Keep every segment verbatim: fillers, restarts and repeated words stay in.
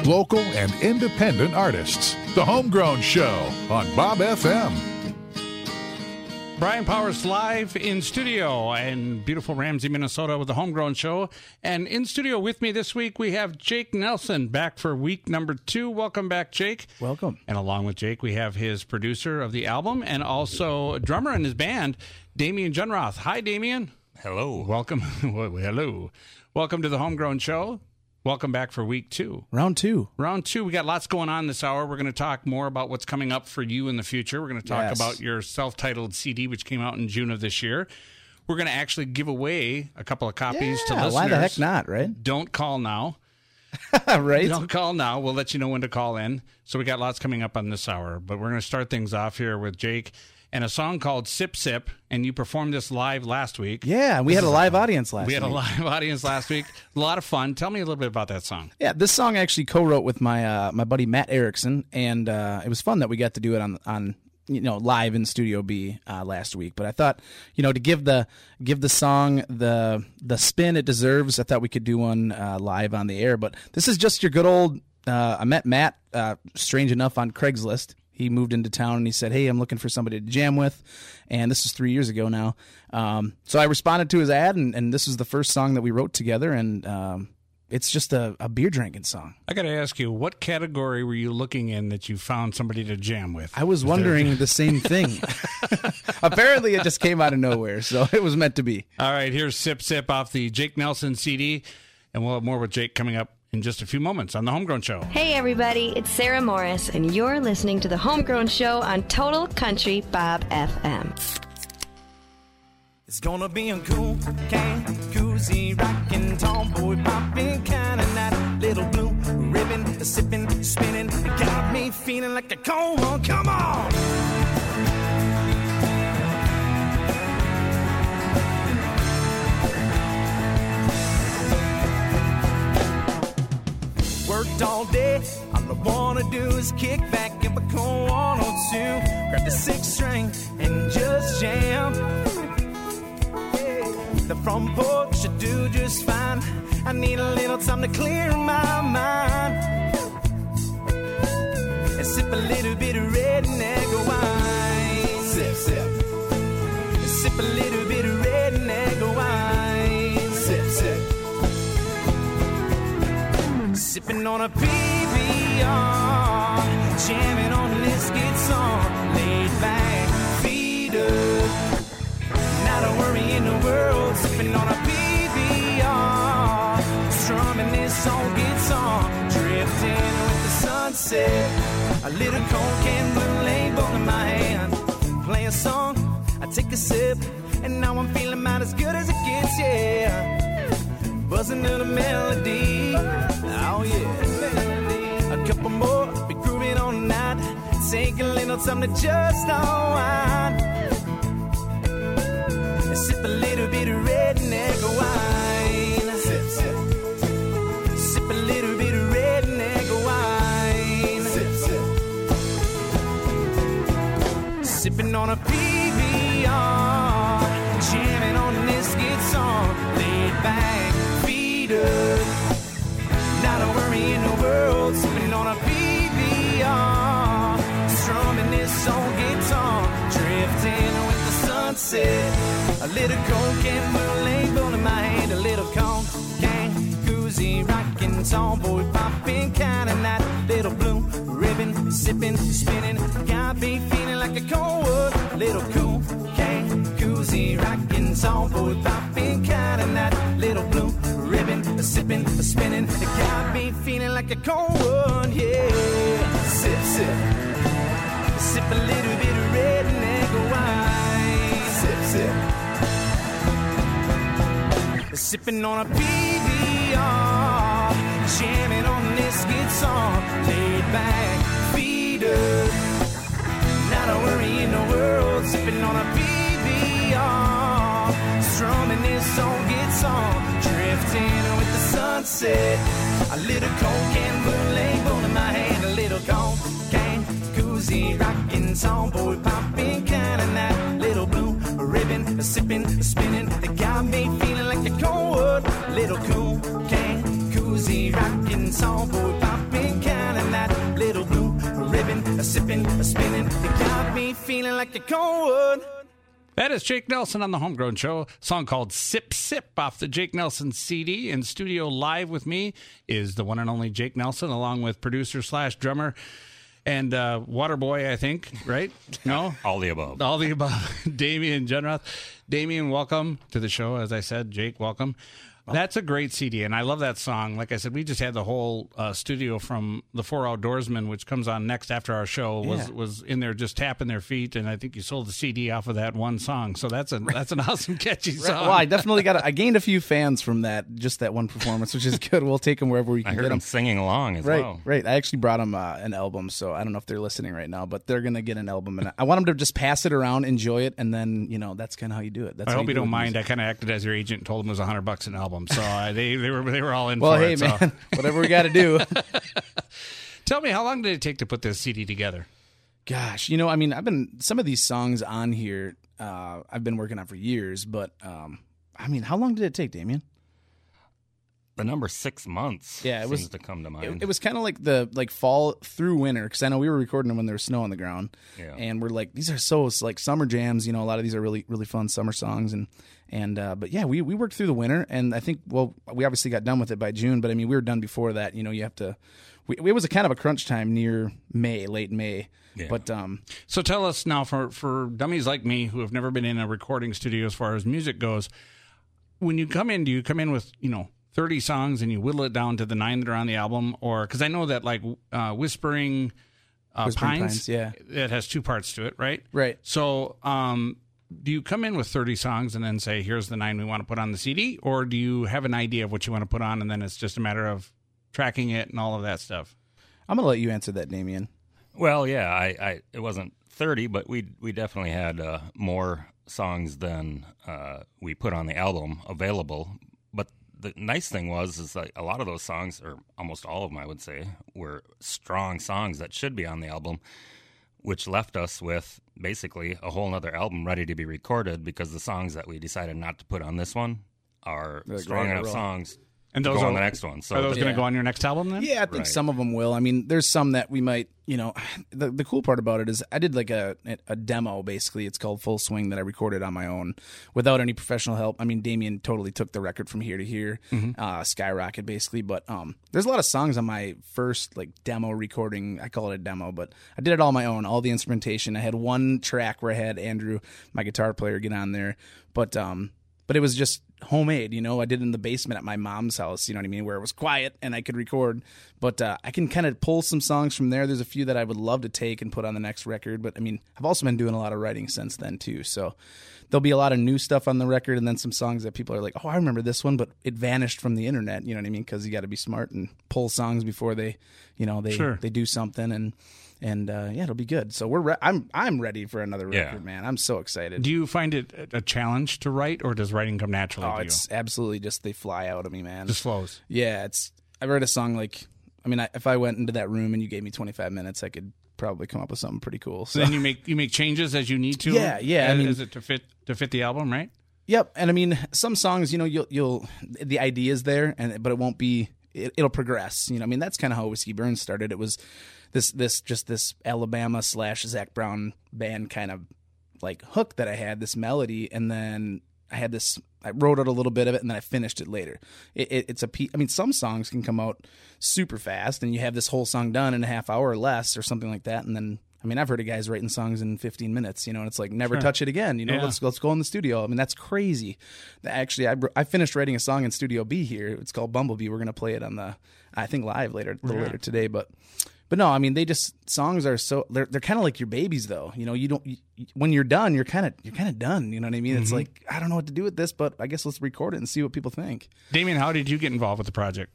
local, and independent artists. The Homegrown Show on Bob F M. Brian Powers live in studio in beautiful Ramsey, Minnesota with the Homegrown Show. And in studio with me this week, we have Jake Nelson back for week number two. Welcome back, Jake. Welcome. And along with Jake, we have his producer of the album and also a drummer in his band, Damian Junroth. Hi, Damian. Hello. Welcome. Hello. Welcome to the Homegrown Show. Welcome back for week two. Round two. Round two. We got lots going on this hour. We're going to talk more about what's coming up for you in the future. We're going to talk Yes. about your self-titled C D, which came out in June of this year. We're going to actually give away a couple of copies to Yeah, listeners. why the heck not, right? Don't call now. Right? Don't call now. We'll let you know when to call in. So we got lots coming up on this hour. But we're going to start things off here with Jake and a song called Sip Sip. And you performed this live last week. Yeah, and we had a live audience last We had week. a live audience last week. A lot of fun. Tell me a little bit about that song. Yeah, this song I actually co-wrote with my uh, my buddy Matt Erickson, and uh, it was fun that we got to do it on on you know live in Studio B uh, last week. But I thought, you know, to give the give the song the the spin it deserves, I thought we could do one uh, live on the air. But this is just your good old. Uh, I met Matt, uh, strange enough, on Craigslist. He moved into town and he said, "Hey, I'm looking for somebody to jam with," and this is three years ago now. Um, so I responded to his ad, and, and this was the first song that we wrote together, and um, it's just a, a beer drinking song. I got to ask you, what category were you looking in that you found somebody to jam with? I was wondering the same thing. Apparently, it just came out of nowhere, so it was meant to be. All right, here's Sip Sip off the Jake Nelson C D, and we'll have more with Jake coming up in just a few moments on The Homegrown Show. Hey everybody, it's Sarah Morris, and you're listening to The Homegrown Show on Total Country Bob F M. It's gonna be a cool, can, koozie, rockin', tomboy, poppin' kind of night. Little blue ribbon, sippin', spinning, got me feeling like a cold one. Come on! Worked all day, all I wanna do is kick back in my cool one oh two. Grab the six string and just jam. The front porch should do just fine. I need a little time to clear my mind and sip a little bit of redneck wine. Sip, sip. Sip a little bit of redneck wine. Sip, sip. Sipping on a P B R, jamming on this guitar, laid back, feet up. Not a worry in the world, sipping on a P B R, strumming this old guitar, drifting with the sunset. A little cold can blue label in my hand. Play a song, I take a sip, and now I'm feeling about as good as it gets, yeah. Buzzing to the melody, oh yeah. A couple more, be grooving all night. Take a little time to just unwind and sip a little bit of redneck wine. Sip, sip. Sip a little bit of redneck wine. Sip, sip. Sipping on a P B R, jamming on this guitar, laid back, feet up. Not a worry in the world, sipping on a P B R, strumming this old guitar, drifting with the sunset. A little cold can blue label in my hand, a little cold can koozie, rockin', tomboy, poppin' kind of night. Little blue ribbon, sipping, spinning, got me feeling like a cold wood. Little cool can koozie, rockin', tomboy, poppin' kind of night. Little blue ribbon, sipping, spinning, got me feeling like a cold wood, yeah. Sip, sip, sip a little bit of redneck wine. Sip, sip. Sipping on a P B R, jamming on this guitar, laid back, feet up. Not a worry in the world, sipping on a P B R, strumming this old guitar, drifting with the sunset. A little cold can blue label in my hand, a little cold can koozie, rockin', tomboy, poppin' kind of night. Little blue ribbon, sipping, spinning, they got me feeling like a cold wood. Little cool can koozie, rockin', tomboy, poppin' sipping, spinning. You got me feeling like a cold wood. That is Jake Nelson on the Homegrown Show. A song called Sip Sip off the Jake Nelson C D. In studio live with me is the one and only Jake Nelson, along with producer slash drummer and uh, water boy, I think, right? No? All the above. All the above. Damian Junroth. Damian, welcome to the show. As I said, Jake, welcome. That's a great C D, and I love that song. Like I said, we just had the whole uh, studio from The Four Outdoorsmen, which comes on next after our show, was Yeah. was in there just tapping their feet, and I think you sold the C D off of that one song. So that's a that's an awesome, catchy song. Well, I definitely got. A, I gained a few fans from that, just that one performance, which is good. We'll take them wherever we I can heard get him them. singing along as Right, well. right. I actually brought them uh, an album, so I don't know if they're listening right now, but they're gonna get an album, and I want them to just pass it around, enjoy it, and then you know that's kind of how you do it. That's I how hope you do don't it with mind. music. I kind of acted as your agent and told them it was a hundred bucks an album. So uh, they they were they were all in Well, for hey it. so. man, whatever we got to do. Tell me, how long did it take to put this C D together? Gosh, you know, I mean, I've been some of these songs on here. Uh, I've been working on for years, but um, I mean, how long did it take, Damien? The number six months Yeah, it was- seems to come to mind. It, it was kind of like the like fall through winter, because I know we were recording them when there was snow on the ground, Yeah. and we're like, these are so like summer jams. You know, a lot of these are really really fun summer songs, and and uh, but yeah, we we worked through the winter, and I think well, we obviously got done with it by June, but I mean, we were done before that. You know, you have to. We, it was a kind of a crunch time near May, late May, Yeah. but um, So tell us now, for for dummies like me who have never been in a recording studio as far as music goes, when you come in, do you come in with you know thirty songs and you whittle it down to the nine that are on the album, or because I know that like uh, Whispering, uh, Whispering Pines, Pines, yeah. it has two parts to it, right? Right. So, um, do you come in with thirty songs and then say, "Here's the nine we want to put on the C D," or do you have an idea of what you want to put on and then it's just a matter of tracking it and all of that stuff? I'm gonna let you answer that, Damien. Well, yeah, I, I it wasn't thirty, but we we definitely had uh, more songs than uh, we put on the album available. But the nice thing was is like a lot of those songs, or almost all of them, I would say, were strong songs that should be on the album, which left us with basically a whole nother album ready to be recorded, because the songs that we decided not to put on this one are They're strong great, enough roll. songs And to those go are on the next one. So Are those the- going Yeah. to go on your next album then? Yeah, I think Right. some of them will. I mean, there's some that we might, you know, the the cool part about it is I did like a a demo basically. It's called Full Swing that I recorded on my own without any professional help. I mean, Damien totally took the record from here to here, uh, skyrocket basically. But um, there's a lot of songs on my first like demo recording. I call it a demo, but I did it all on my own, all the instrumentation. I had one track where I had Andrew, my guitar player, get on there, but um, but it was just homemade, you know. I did it in the basement at my mom's house, you know what I mean, where it was quiet and I could record. But uh, I can kind of pull some songs from there. There's a few that I would love to take and put on the next record. But I mean, I've also been doing a lot of writing since then too. So there'll be a lot of new stuff on the record, and then some songs that people are like, oh, I remember this one, but it vanished from the internet. You know what I mean? Because you got to be smart and pull songs before they, you know, they Sure. they do something. And and uh, yeah, it'll be good. So we're re- I'm I'm ready for another Yeah. record, man. I'm so excited. Do you find it a challenge to write, or does writing come naturally Oh, to it's absolutely just they fly out of me, man. you? Just flows. Yeah, it's. I read a song like. I mean, I, if I went into that room and you gave me twenty-five minutes, I could probably come up with something pretty cool. So. So then you make you make changes as you need to. Yeah, yeah, I Is, mean- is it to fit to fit the album, right? Yep, and I mean, some songs, you know, you'll you'll the idea's there, and but it won't be. It, it'll progress. You know, I mean, that's kind of how Whiskey Burns started. It was this this just this Alabama slash Zac Brown band kind of like hook that I had, this melody, and then I had this. I wrote out a little bit of it, and then I finished it later. It, it, it's a pe- I mean, some songs can come out super fast, and you have this whole song done in a half hour or less, or something like that. And then, I mean, I've heard of guys writing songs in fifteen minutes, you know, and it's like never Sure. touch it again. You know, Yeah. let's let's go in the studio. I mean, that's crazy. Actually, I I finished writing a song in Studio B here. It's called Bumblebee. We're gonna play it on the, I think live later, a little Yeah. later today, but. But no, I mean, they just songs are so they're they're kind of like your babies, though. You know, you don't you, when you're done, you're kind of you're kind of done. You know what I mean? It's like I don't know what to do with this, but I guess let's record it and see what people think. Damien, how did you get involved with the project?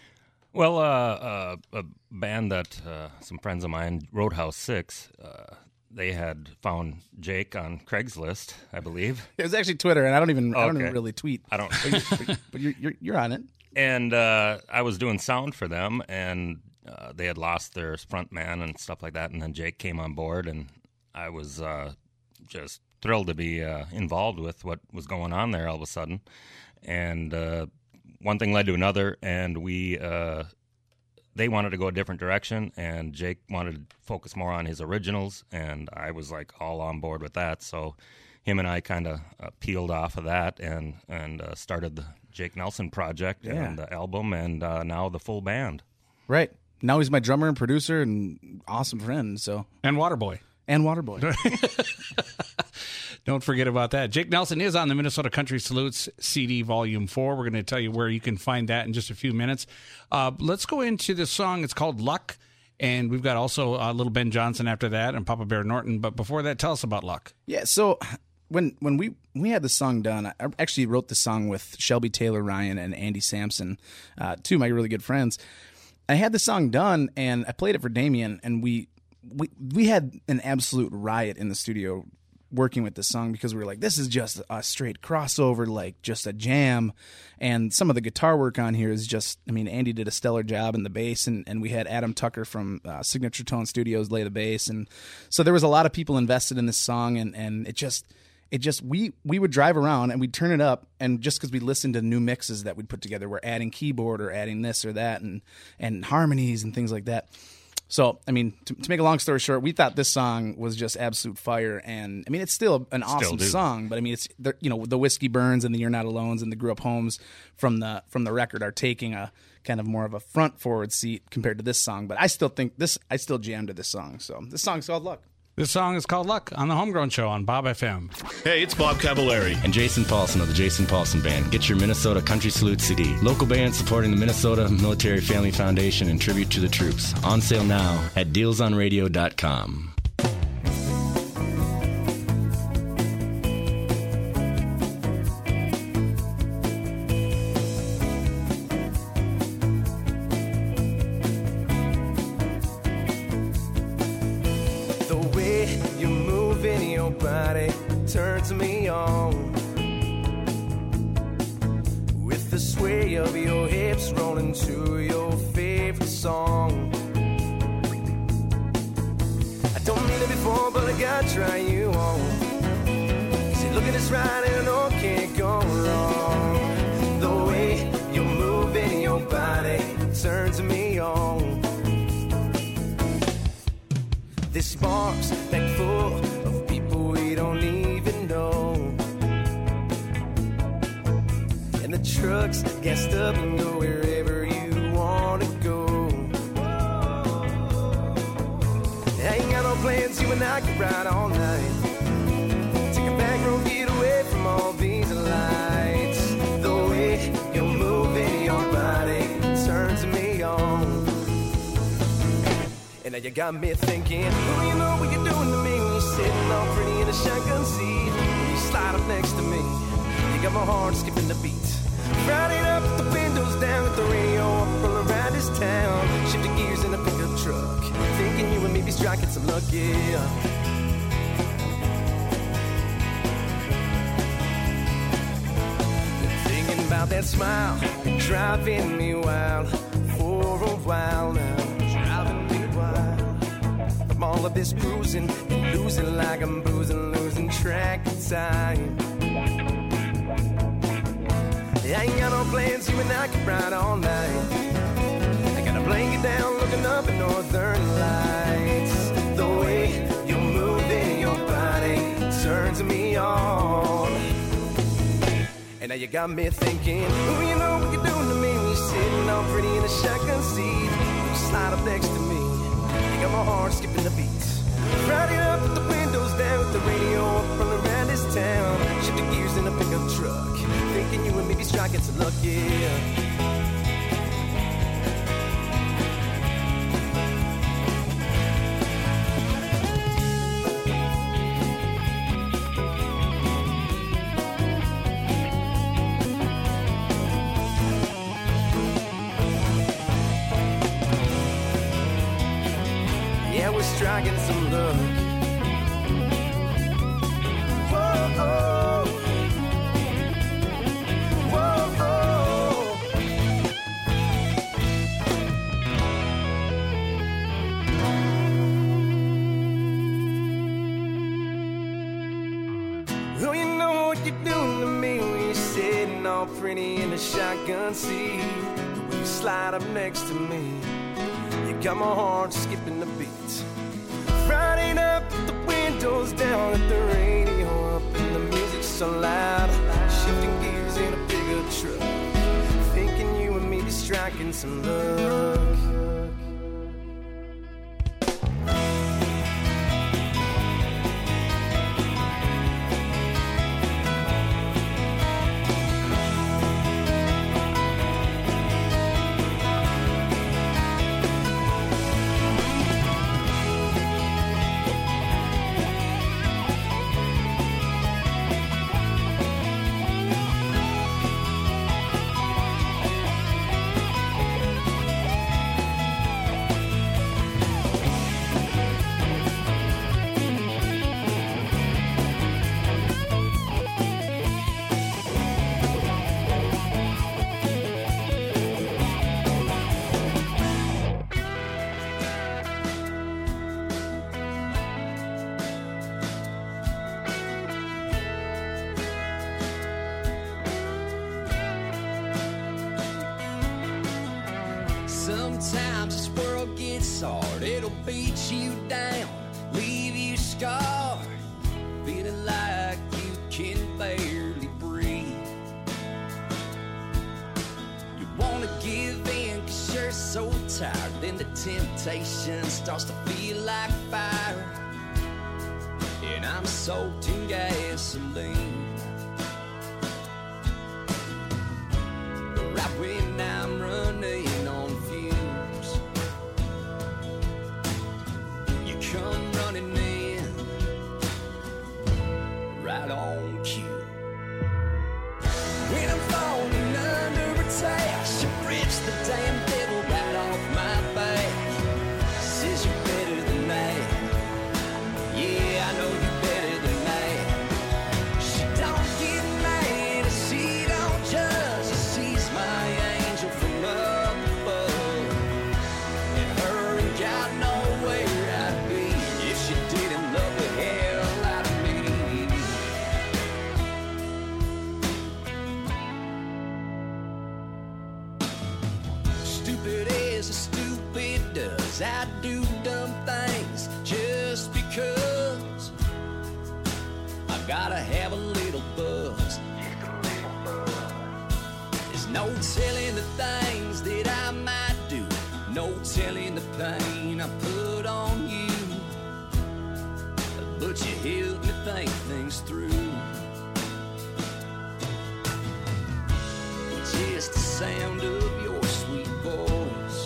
Well, uh, uh, a band that uh, some friends of mine, Roadhouse Six, uh, they had found Jake on Craigslist, I believe, It was actually Twitter, and I don't even I don't Okay. even really tweet. I don't. But, you, but, but you're, you're you're on it. and uh, I was doing sound for them, and uh, they had lost their front man and stuff like that. And then Jake came on board, and I was uh, just thrilled to be uh, involved with what was going on there all of a sudden. And uh, one thing led to another, and we uh, they wanted to go a different direction, and Jake wanted to focus more on his originals, and I was like all on board with that. So him and I kind of uh, peeled off of that and and uh, started the Jake Nelson project Yeah. and the album, and uh, now the full band. Right. Now he's my drummer and producer and awesome friend. So And Waterboy. and Waterboy. Don't forget about that. Jake Nelson is on the Minnesota Country Salutes C D Volume four. We're going to tell you where you can find that in just a few minutes. Uh, let's go into this song. It's called Luck, and we've got also uh, Little Ben Johnson after that and Papa Bear Norton. But before that, tell us about Luck. Yeah, so when when we we had the song done, I actually wrote the song with Shelby Taylor Ryan and Andy Sampson, uh, two of my really good friends. I had the song done, and I played it for Damien, and we we we had an absolute riot in the studio working with this song because we were like, this is just a straight crossover, like just a jam. And some of the guitar work on here is just, I mean, Andy did a stellar job in the bass, and, and we had Adam Tucker from uh, Signature Tone Studios lay the bass. And so there was a lot of people invested in this song, and, and it just, it just, we, we would drive around and we'd turn it up, and just because we listened to new mixes that we'd put together, we're adding keyboard or adding this or that and, and harmonies and things like that. So, I mean, to, to make a long story short, we thought this song was just absolute fire, and I mean, it's still an awesome do. song. But I mean, it's the, you know, the Whiskey Burns and the You're Not Alones and the Grew Up Homes from the from the record are taking a kind of more of a front forward seat compared to this song. But I still think this, I still jam to this song. So this song's called Luck. This song is called Luck on the Homegrown Show on Bob F M. Hey, it's Bob Cavallari. And Jason Paulson of the Jason Paulson Band. Get your Minnesota Country Salute C D. Local band supporting the Minnesota Military Family Foundation in tribute to the troops. On sale now at deals on radio dot com. Turns me on with the sway of your hips rolling to your favorite song. I don't mean it before, but I gotta try you on. See, look at this ride and I know it can't go wrong. The way you're moving your body turns me on. This spark's back full of people we don't even know, and the trucks gassed up and go wherever you wanna go. I ain't got no plans, you and I can ride all night. Take a back road, get away from all these lights. The way you're moving your body turns me on. And now you got me thinking, oh, you know what you're doing to me when you're sitting all pretty in a shotgun seat. When you slide up next to me, you got my heart skipping the beat. Riding up with the windows down with the radio up all around this town. Shifting gears in a pickup truck, thinking you and me be striking some luck, yeah. Thinking about that smile, driving me wild for a while now. Driving me wild. From all of this cruising and losing like I'm boozing, losing track of time. I ain't got no plans, you and I can ride all night. I got a blanket down, looking up at northern lights. The way you're moving your body turns me on. And now you got me thinking, oh, you know what you're doing to me when you're sitting all pretty in a shotgun seat. You slide up next to me, you got my heart skipping the beat. Riding up with the windows down with the radio up all around this town. Shifting gears in a pickup truck, thinking you and me be striking some luck, yeah. Yeah, we're striking some luck. Whoa, oh. Whoa, oh. Oh, you know what you're doing to me when you're sitting all pretty in the shotgun seat. When you slide up next to me, got my heart skipping the beats. Friday night, put the windows down at the radio up, and the music's so loud. Shifting gears in a bigger truck, thinking you and me be striking some luck. Sometimes this world gets hard, it'll beat you down, leave you scarred, feeling like you can barely breathe. You wanna give in cause you're so tired, then the temptation starts to feel like fire, and I'm soaked in gasoline. Right when I'm running on fumes, you come running in, right on cue. When I'm falling under attack, she rips the damn devil right off my back. Says you're better than that. Yeah, I know you're better than that. She don't get mad, she don't judge. She sees my angel from up above, and her ain't got nowhere I'd be if she didn't love the hell out of me. Stupid as a stupid does, I do dumb things just because I gotta have a little buzz. There's no telling the things that I might do, no telling the pain I put on you, but you help me think things through. Just the sound of your sweet voice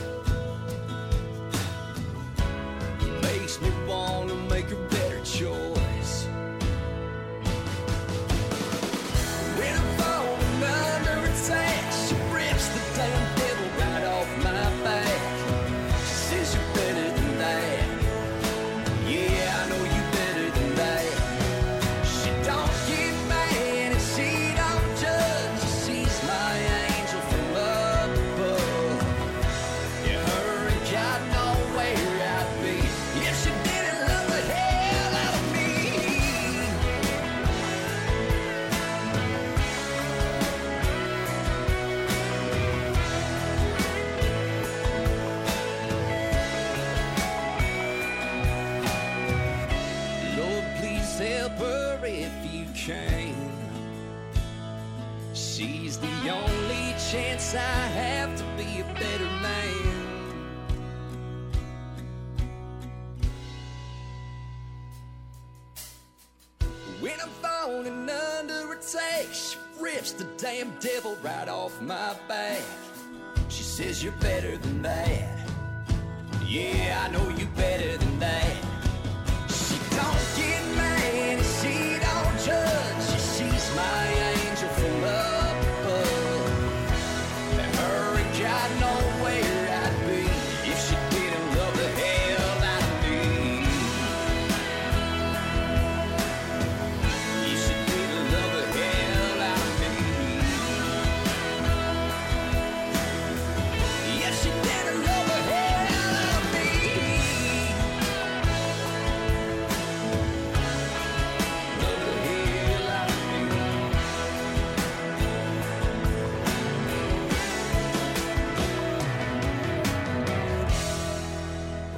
makes me wanna make a better choice. When I'm falling under attack, she rips the damn devil right off my back. She says you're better than that. Yeah, I know you're better than that. She don't get mad and she don't judge. She sees my angel from up above. Yeah, her ain't got nowhere I'd be if she didn't love the hell out of me. Lord, please help her if you can. She's the only chance I have to be a better man. When I'm falling under attack, she rips the damn devil right off my back. She says you're better than that. Yeah, I know you're better than that. She don't get mad and she don't judge. She sees my angel from up above, and her ain't got nowhere I'd be if she didn't love the hell out of me. If she didn't love the hell out of me. If she didn't love the hell out of me.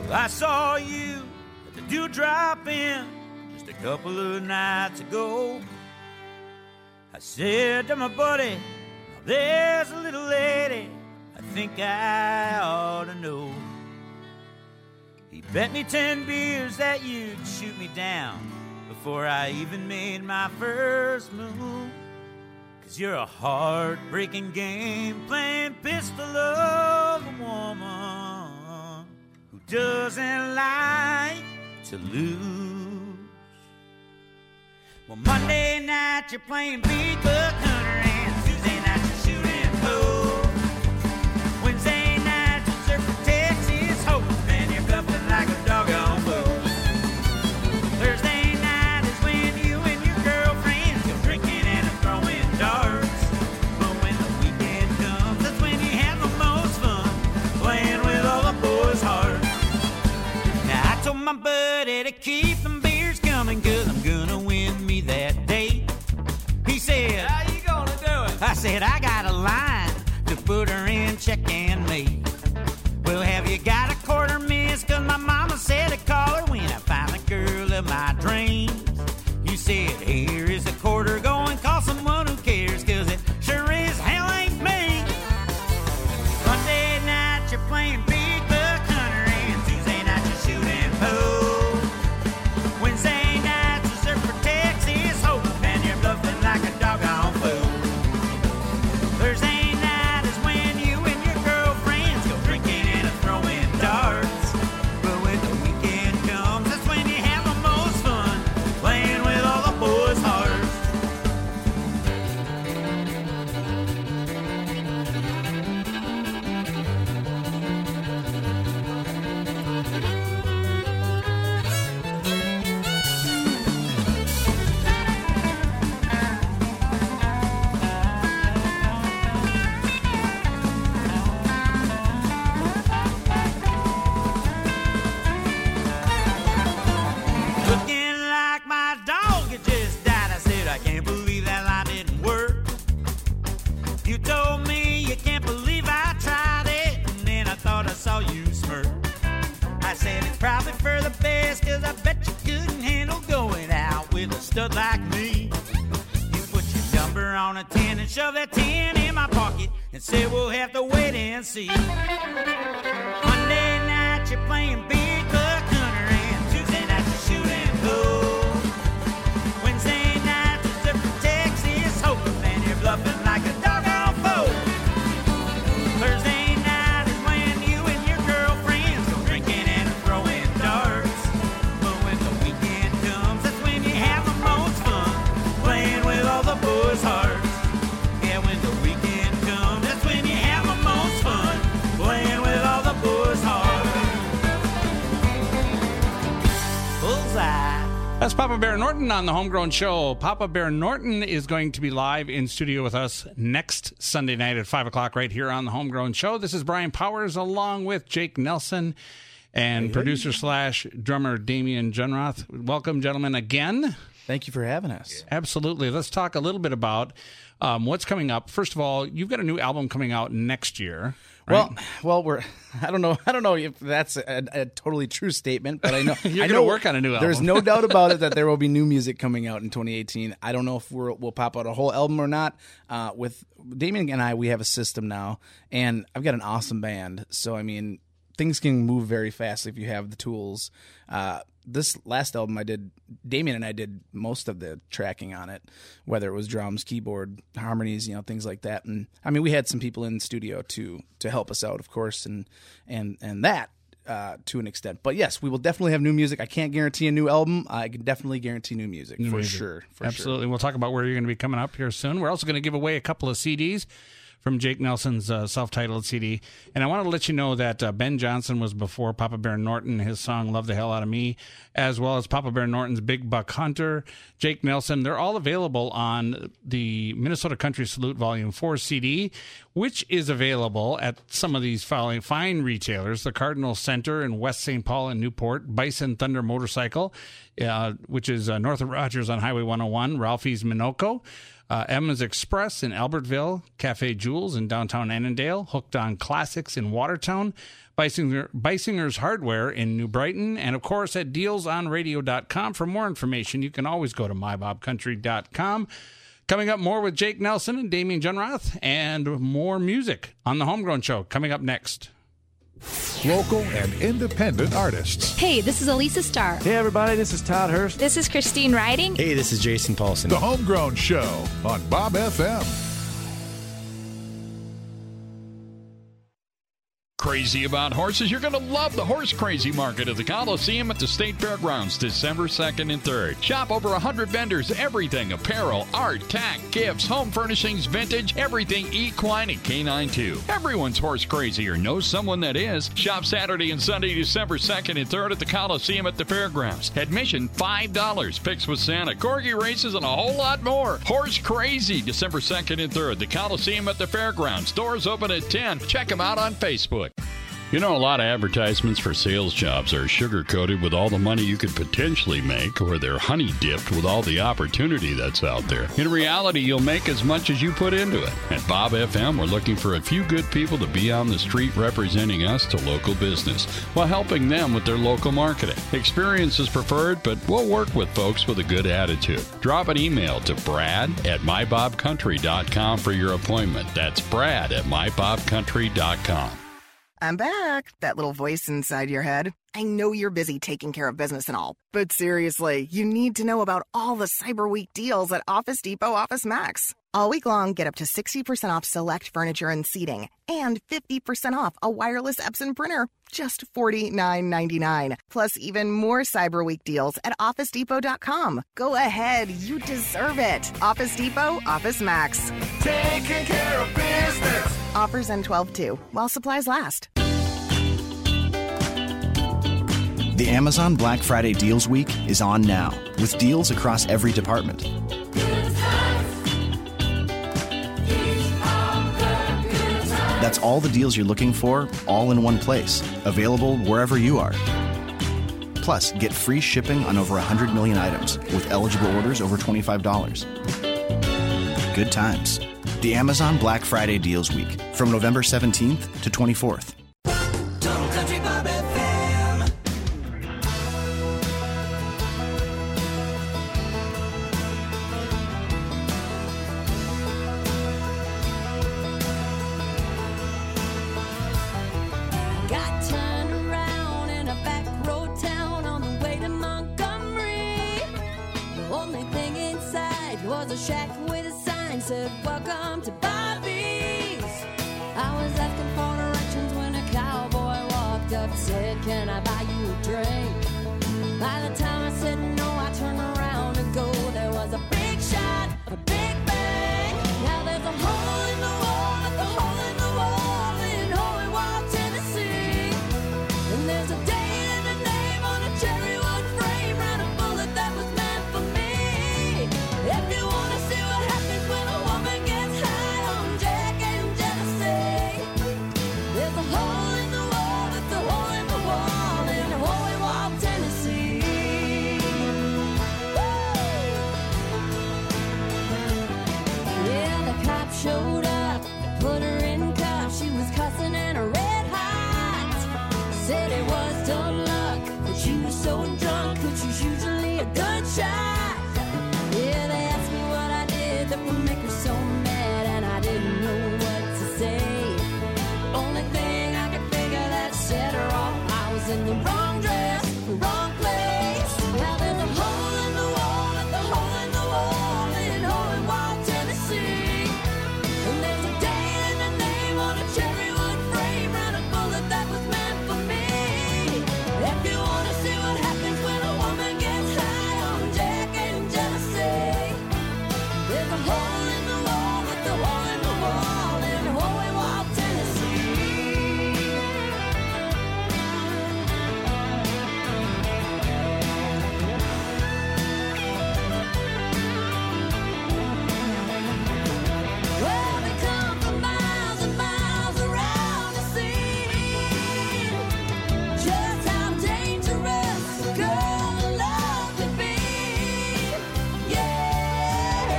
Well, I saw you at the Dewdrop Inn just a couple of nights ago. I said to my buddy, now there's a little lady I think I ought to know. He bet me ten beers that you'd shoot me down before I even made my first move. Cause you're a heartbreaking game playing pistol of a woman who doesn't like to lose. Well, Monday night you're playing Big Buck Hunter, and Tuesday night you're shooting pool. Wednesday night you surf for Texas Hope, and you're bluffing like a doggone fool. Thursday night is when you and your girlfriends go drinking and throwing darts. But when the weekend comes, that's when you have the most fun, playing with all the boys' hearts. Now I told my buddy to keep them beers coming, cause I'm gonna win me that date. He said, how you gonna do it? I said, I got a line to put her in check and mate. Well, have you got a quarter, miss? Cause my mama said to call her when I find the girl of my dreams. You said, here is a quarter, go and call someone who cares, cause it sure as hell ain't me. Monday night you're playing Big Buck Hunter, and Tuesday night you're shooting pool. Wednesday night you surf for Texas Hope, and you're bluffing like a doggone fool. Thursday night is when you and your girlfriends go drinking and throwing darts. But when the weekend comes, that's when you have the most fun, playing with all the boys' hearts. Looking like my dog had just died. I said, I can't believe that line didn't work. You told me you can't believe I tried it, and then I thought I saw you smirk. I said, it's probably for the best, cause I bet you couldn't handle going out with a stud like me. You put your number on a ten and shove that ten in my pocket and said, we'll have to wait and see. Monday night you're playing Big Buck Hunter, and Tuesday night you're shooting pool. Wednesday night you surf for Texas Hope, and you're bluffing like a doggone fool. Thursday night is when you and your girlfriends go drinking and throwing darts. But when the weekend comes, that's when you have the most fun, playing with all the boys' hearts. Yeah, when the weekend comes, that's when you have the most fun, playing with all the boys' hearts. Bullseye. That's Papa Bear Norton on the Homegrown Show. Papa Bear Norton is going to be live in studio with us next Sunday night at five o'clock right here on the Homegrown Show. This is Brian Powers along with Jake Nelson and Hey, hey. producer slash drummer Damian Junroth. Welcome, gentlemen, again. Thank you for having us. Absolutely. Let's talk a little bit about um, what's coming up. First of all, you've got a new album coming out next year. Right? Well, well, we're. I don't know. I don't know if that's a, a totally true statement, but I know You're I gonna know work on a new There's album. no doubt about it that there will be new music coming out in twenty eighteen. I don't know if we're, we'll pop out a whole album or not. Uh, with Damien and I, we have a system now, and I've got an awesome band. So I mean, things can move very fast if you have the tools. Uh, this last album I did, Damien and I did most of the tracking on it, whether it was drums, keyboard, harmonies, you know, things like that. And I mean, we had some people in the studio to to help us out, of course, and and and that uh, to an extent. But yes, we will definitely have new music. I can't guarantee a new album. I can definitely guarantee new music New for music. sure. For Absolutely. Sure. We'll talk about where you're going to be coming up here soon. We're also going to give away a couple of C Ds from Jake Nelson's uh, self-titled C D. And I want to let you know that uh, Ben Johnson was before Papa Bear Norton, his song Love the Hell Out of Me, as well as Papa Bear Norton's Big Buck Hunter, Jake Nelson. They're all available on the Minnesota Country Salute Volume four C D, which is available at some of these following fine retailers: the Cardinal Center in West Saint Paul and Newport, Bison Thunder Motorcycle, uh, which is uh, north of Rogers on Highway one oh one, Ralphie's Minocco, Uh, Emma's Express in Albertville, Cafe Jules in downtown Annandale, Hooked on Classics in Watertown, Beisinger, Beisinger's Hardware in New Brighton, and of course at deals on radio dot com. For more information, you can always go to my bob country dot com. Coming up, more with Jake Nelson and Damian Junroth, and more music on the Homegrown Show coming up next. Local and independent artists. Hey, this is Elisa Starr. Hey, everybody, this is Todd Hurst. This is Christine Riding. Hey, this is Jason Paulson. The Homegrown Show on Bob F M. Crazy about horses? You're going to love the Horse Crazy Market at the Coliseum at the State Fairgrounds, December second and third. Shop over one hundred vendors, everything, apparel, art, tack, gifts, home furnishings, vintage, everything equine and canine too. Everyone's horse crazy or knows someone that is. Shop Saturday and Sunday, December second and third at the Coliseum at the Fairgrounds. Admission five dollars. Picks with Santa, corgi races, and a whole lot more. Horse Crazy, December second and third, the Coliseum at the Fairgrounds. Doors open at ten. Check them out on Facebook. You know, a lot of advertisements for sales jobs are sugar-coated with all the money you could potentially make, or they're honey-dipped with all the opportunity that's out there. In reality, you'll make as much as you put into it. At Bob F M, we're looking for a few good people to be on the street representing us to local business while helping them with their local marketing. Experience is preferred, but we'll work with folks with a good attitude. Drop an email to brad at my bob country dot com for your appointment. That's brad at my bob country dot com. I'm back. That little voice inside your head. I know you're busy taking care of business and all, but seriously, you need to know about all the Cyber Week deals at Office Depot Office Max. All week long, get up to sixty percent off select furniture and seating, and fifty percent off a wireless Epson printer, just forty-nine ninety-nine. Plus even more Cyber Week deals at office depot dot com. Go ahead, you deserve it. Office Depot, Office Max. Taking care of business. Offers end twelve two, while supplies last. The Amazon Black Friday Deals Week is on now, with deals across every department. That's all the deals you're looking for, all in one place, available wherever you are. Plus, get free shipping on over one hundred million items with eligible orders over twenty-five dollars. Good times. The Amazon Black Friday Deals Week, from November seventeenth to twenty-fourth. Total Country Bob F M. Got turned around in a back road town on the way to Montgomery. The only thing inside was a shack with a sign said, "Welcome to Bobby's." I was asking for directions when a cowboy walked up, said, "Can I buy you a drink?" By the time I said no, I turned around to go. There was a big shot, a big bang. Now there's a hole in the wall, at the hole in the wall in Holy Wall, Tennessee. And there's a date and a name on a cherry wood frame, right a bullet that was meant for me. If you want to see what happens when a woman gets high on Jack and Genesee, there's a hole in the wall, it's a hole in the wall in Holy Wall, Tennessee. Woo! Yeah, the cop showed up, put her in cuffs. She was cussing and a red hot. Said it was dumb luck, but she was so drunk, could she's usually a good shot. Yeah, they asked me what I did that would make her so mad, and I didn't know what to say. Only thing I could figure that set her off, I was in the wrong dress, the wrong place. Now there's a hole in the wall, at the hole in the wall in Holy Wall, Tennessee. And there's a date and a name on a cherry wood frame, and a bullet that was meant for me. If you want to see what happens when a woman gets high on Jack and Genesee, there's a hole in the wall, at the hole in the wall in Holy Wall, Tennessee. Well, we come for miles and miles around the scene. Just how dangerous a girl in love can be. Yeah.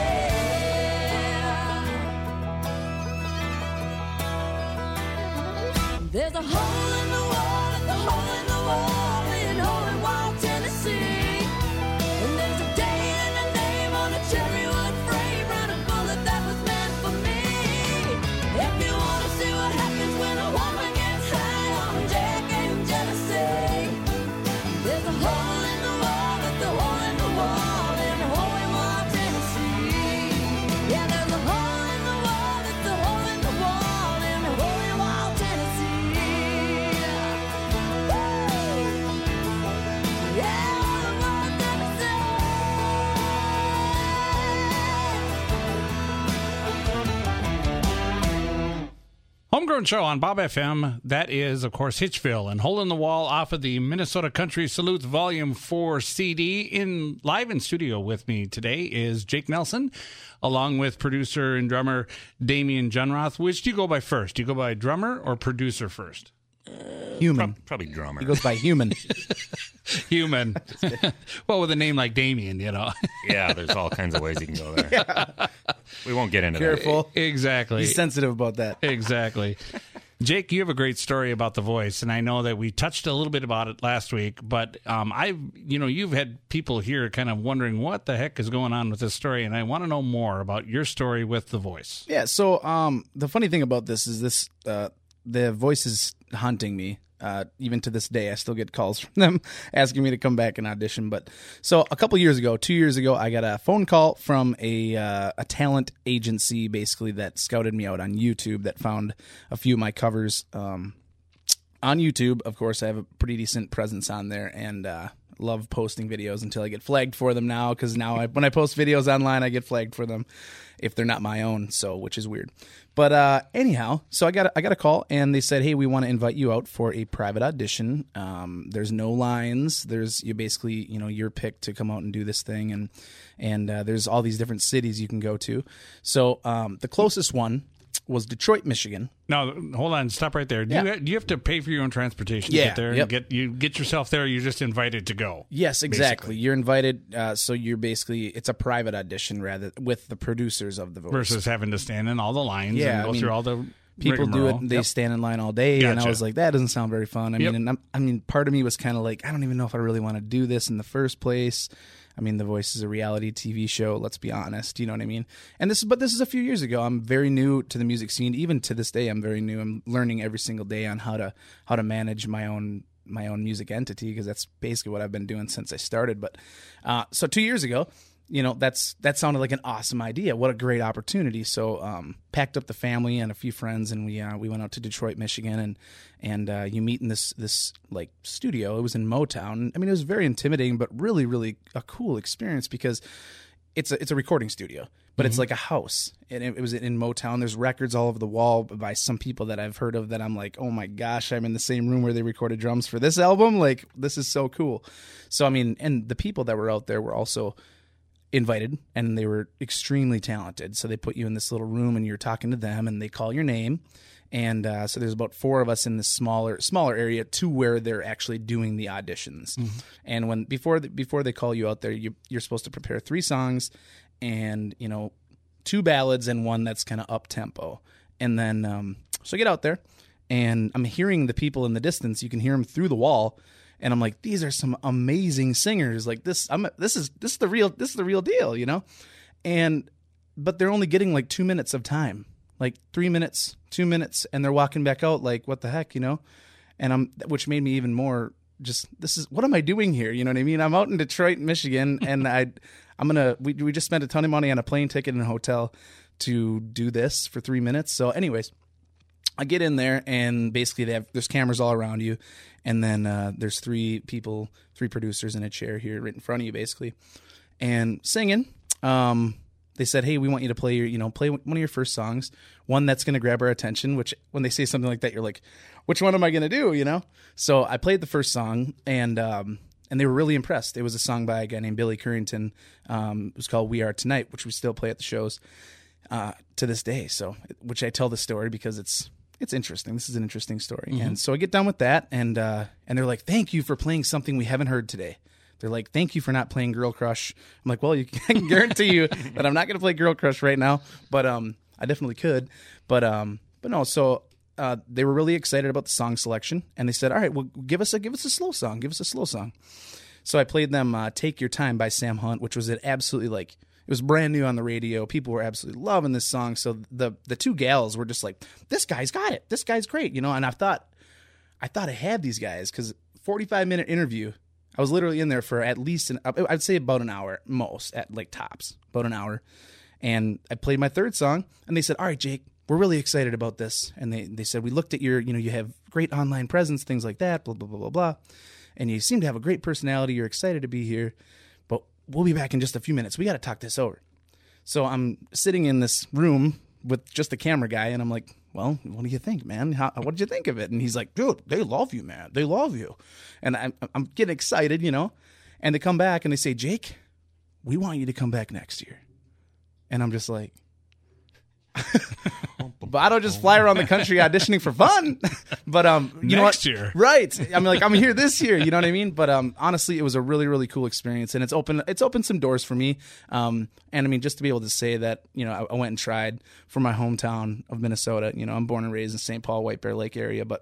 There's a hole in the wall. Homegrown Show on Bob F M. That is, of course, Hitchville and Hole in the Wall off of the Minnesota Country Salutes Volume four C D. In live in studio with me today is Jake Nelson, along with producer and drummer Damian Junroth. Which do you go by first? Do you go by drummer or producer first? Human. Pro- probably drummer. He goes by Human. Human. Well, with a name like Damian, you know. Yeah, there's all kinds of ways you can go there. Yeah. We won't get into Careful. that. Exactly. He's sensitive about that. Exactly. Jake, you have a great story about the voice, and I know that we touched a little bit about it last week, but um, I've, you know, you've had people here kind of wondering what the heck is going on with this story, and I want to know more about your story with the voice. Yeah, so um, the funny thing about this is this, uh, the voice is haunting me. Uh, even to this day, I still get calls from them asking me to come back and audition. But so a couple years ago, two years ago, I got a phone call from a uh, a talent agency, basically, that scouted me out on YouTube, that found a few of my covers um, on YouTube. Of course, I have a pretty decent presence on there, and uh, love posting videos until I get flagged for them now, because now I, when I post videos online, I get flagged for them if they're not my own, so which is weird. But uh, anyhow, so I got a, I got a call, and they said, "Hey, we want to invite you out for a private audition. Um, there's no lines. There's you basically, you know, you're picked to come out and do this thing, and and uh, there's all these different cities you can go to. So um, the closest one was Detroit, Michigan. Now, hold on, stop right there. Do, Yeah. you, do you have to pay for your own transportation Yeah, to get there? yep. And get you get yourself there. You're just invited to go. Yes, exactly. basically. You're invited. Uh, so you're basically it's a private audition rather with the producers of the voice. Versus having to stand in all the lines Yeah, and go I mean, through all the people do it. rigmarole. They Yep. stand in line all day, and I Gotcha. was like, that doesn't sound very fun. I Yep. mean, and I'm, I mean, part of me was kind of like, I don't even know if I really want to do this in the first place. I mean, The Voice is a reality T V show. Let's be honest. You know what I mean? And this, but this is a few years ago. I'm very new to the music scene. Even to this day, I'm very new. I'm learning every single day on how to how to manage my own my own music entity, because that's basically what I've been doing since I started. But uh, so two years ago, you know, that's that sounded like an awesome idea. What a great opportunity. So um, packed up the family and a few friends, and we uh, we went out to Detroit, Michigan, and and uh, you meet in this this like studio. It was in Motown. I mean, it was very intimidating, but really, really a cool experience, because it's a it's a recording studio, but it's Mhm. like a house. And it, it was in Motown. There's records all over the wall by some people that I've heard of that I'm like, oh my gosh, I'm in the same room where they recorded drums for this album. Like, this is so cool. So I mean, and the people that were out there were also invited, and they were extremely talented. So they put you in this little room, and you're talking to them, and they call your name. And uh, so there's about four of us in this smaller smaller area to where they're actually doing the auditions. Mm-hmm. And when before the, before they call you out there, you, you're supposed to prepare three songs, and you know, two ballads and one that's kind of up tempo. And then um, so I get out there, and I'm hearing the people in the distance. You can hear them through the wall. And I'm like, these are some amazing singers. Like this, I'm this is this is the real this is the real deal, you know. And but they're only getting like two minutes of time, like three minutes, two minutes, and they're walking back out. Like, what the heck, you know? And I'm which made me even more just this is what am I doing here? You know what I mean? I'm out in Detroit, Michigan, and I I'm gonna we we just spent a ton of money on a plane ticket and a hotel to do this for three minutes. So, anyways. I get in there, and basically they have there's cameras all around you, and then uh, there's three people, three producers in a chair here right in front of you, basically, and singing. Um, they said, "Hey, we want you to play your, you know, play one of your first songs, one that's going to grab our attention." Which, when they say something like that, you're like, "Which one am I going to do?" You know. So I played the first song, and um, and they were really impressed. It was a song by a guy named Billy Currington. Um, it was called "We Are Tonight," which we still play at the shows uh, to this day. So, which I tell the story because it's. It's interesting. This is an interesting story. Mhm. And so I get done with that, and uh, and they're like, thank you for playing something we haven't heard today. They're like, thank you for not playing Girl Crush. I'm like, well, you can, I can guarantee you that I'm not going to play Girl Crush right now, but um, I definitely could. But um, but no, so uh, they were really excited about the song selection, and they said, all right, well, give us a give us a slow song. Give us a slow song. So I played them uh, Take Your Time by Sam Hunt, which was an absolutely like, it was brand new on the radio. People were absolutely loving this song. So the the two gals were just like, this guy's got it. This guy's great, you know. And I thought, I thought I had these guys because forty-five minute interview. I was literally in there for at least an, I'd say about an hour most at like tops, about an hour. And I played my third song, and they said, all right, Jake, we're really excited about this. And they they said, we looked at your, you know, you have great online presence, things like that, blah blah blah blah blah, and you seem to have a great personality. You're excited to be here. We'll be back in just a few minutes. We got to talk this over. So I'm sitting in this room with just the camera guy, and I'm like, well, what do you think, man? How, what did you think of it? And he's like, dude, they love you, man. They love you. And I'm, I'm getting excited, you know. And they come back and they say, Jake, we want you to come back next year. And I'm just like, but I don't just fly around the country auditioning for fun. But um, you know what? Next year. Right? I'm like, I'm here this year. You know what I mean? But um, honestly, it was a really, really cool experience, and it's opened it's opened some doors for me. Um, and I mean, just to be able to say that, you know, I, I went and tried for my hometown of Minnesota. You know, I'm born and raised in Saint Paul, White Bear Lake area, but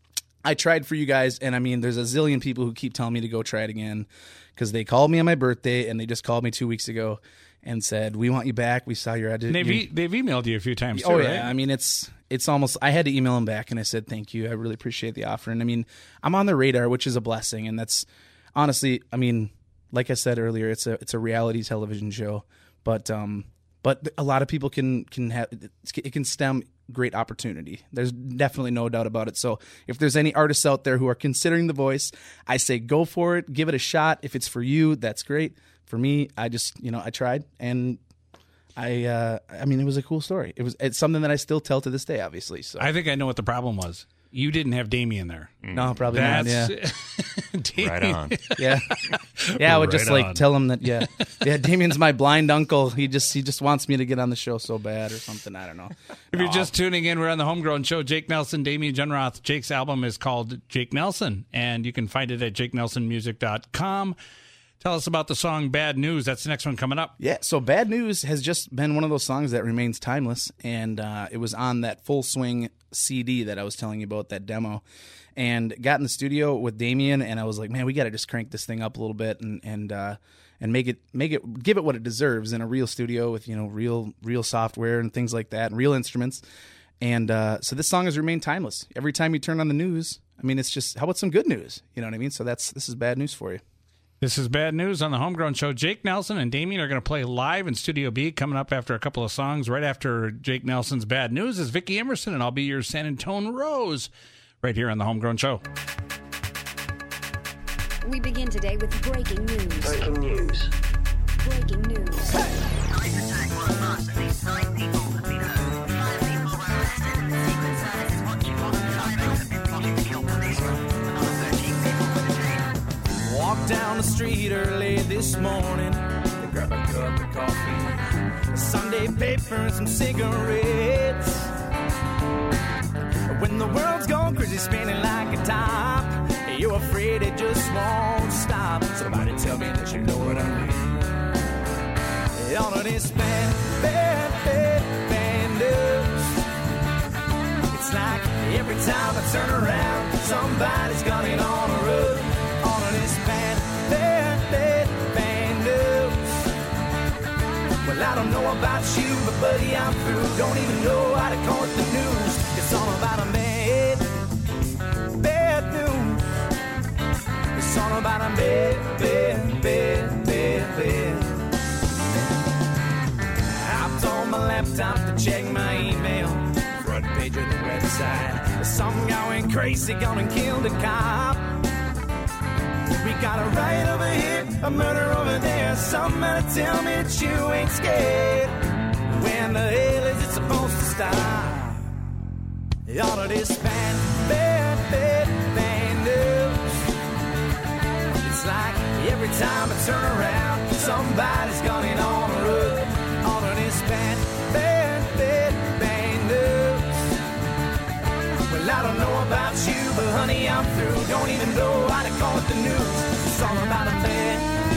I tried for you guys, and I mean, there's a zillion people who keep telling me to go try it again because they called me on my birthday, and they just called me two weeks ago and said, we want you back. We saw your audition. They've, e- they've emailed you a few times, too, Oh, right? yeah. I mean, it's it's almost, I had to email them back, and I said, thank you. I really appreciate the offer. And I mean, I'm on the radar, which is a blessing. And that's honestly, I mean, like I said earlier, it's a it's a reality television show. But um, but a lot of people can, can have, it can stem great opportunity. There's definitely no doubt about it. So if there's any artists out there who are considering The Voice, I say go for it. Give it a shot. If it's for you, that's great. For me, I just, you know, I tried, and I, uh, I mean, it was a cool story. It was, it's something that I still tell to this day, obviously. So I think I know what the problem was. You didn't have Damien there. No, probably That's, not. Yeah, Damien. Right on. yeah, yeah. I would Right just like on. tell him that. Yeah, yeah. Damien's my blind uncle. He just, he just wants me to get on the show so bad or something. I don't know. If you're just tuning in, we're on the Homegrown Show. Jake Nelson, Damien Junroth. Jake's album is called Jake Nelson, and you can find it at jake nelson music dot com. Tell us about the song Bad News. That's the next one coming up. Yeah, so Bad News has just been one of those songs that remains timeless, and uh, it was on that Full Swing C D that I was telling you about, that demo, and got in the studio with Damien, and I was like, man, we got to just crank this thing up a little bit and and uh, and make it make it give it what it deserves in a real studio with, you know, real real software and things like that and real instruments. And uh, so this song has remained timeless. Every time you turn on the news, I mean, it's just, how about some good news? You know what I mean? So that's this is Bad News for you. This is Bad News on the Homegrown Show. Jake Nelson and Damien are going to play live in Studio B coming up after a couple of songs. Right after Jake Nelson's Bad News is Vicki Emerson, and I'll be your San Antonio Rose right here on the Homegrown Show. We begin today with breaking news. Breaking news. Breaking news. Walked down the street early this morning to grab a cup of coffee, a Sunday paper, and some cigarettes. When the world's gone crazy, spinning like a top, you're afraid it just won't stop. Somebody tell me that you know what I mean. All of this bad, bad, bad, bad news. It's like every time I turn around, somebody's got it on a road. All of this bad, bad, bad, bad news. Well, I don't know about you, but buddy, I'm through. Don't even know how to call it the news. It's all about a bad, bad news. It's all about a bad, bad, bad, bad, bad. Hopped on my laptop to check my email. Front page of the website. Some guy went crazy, gone and killed a cop. We got a riot over here, a murder over there. Somebody tell me that you ain't scared. When the hell is it supposed to stop? All of this bad, bad, bad, bad news. It's like every time I turn around, somebody's got it on the road. All of this bad, bad, bad, bad news. Well, I don't know about you, but honey, I'm through. Don't even know how to call it the news. It's all about a bad.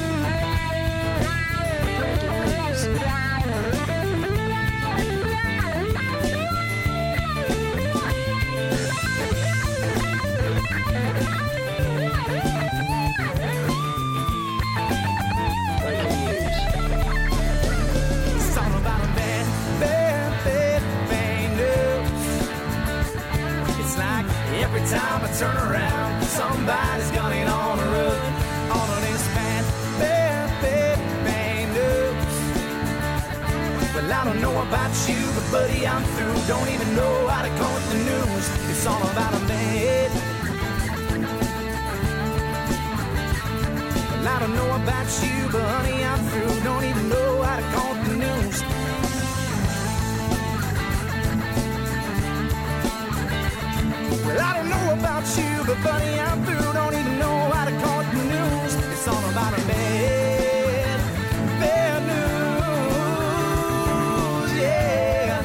It's all about a bad, bad, bad, bad news. It's like every time I turn around, somebody's got it on the road. All of this bad, bad, bad, bad news. Well, I don't know about you, but buddy, I'm through. Don't even know how to call it the news. It's all about a bad. Well, I don't know about you, but honey, I'm through. Don't even know how to call it the news. about you, but buddy, I'm through. Don't even know how to call it the news. It's all about a bad, bad news, yeah.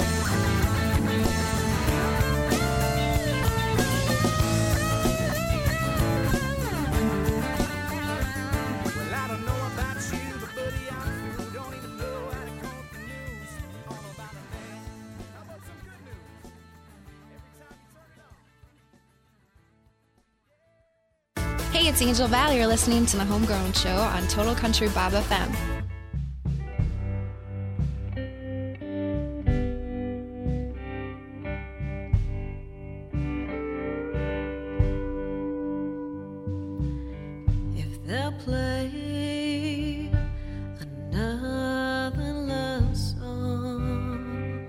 Well, I don't know about you, but buddy, I'm through. Don't even know how to call it the news. All about a bad. How about some good news? Hey, it's Angel Val. You're listening to the Homegrown Show on Total Country Bob F M. If they'll play another love song,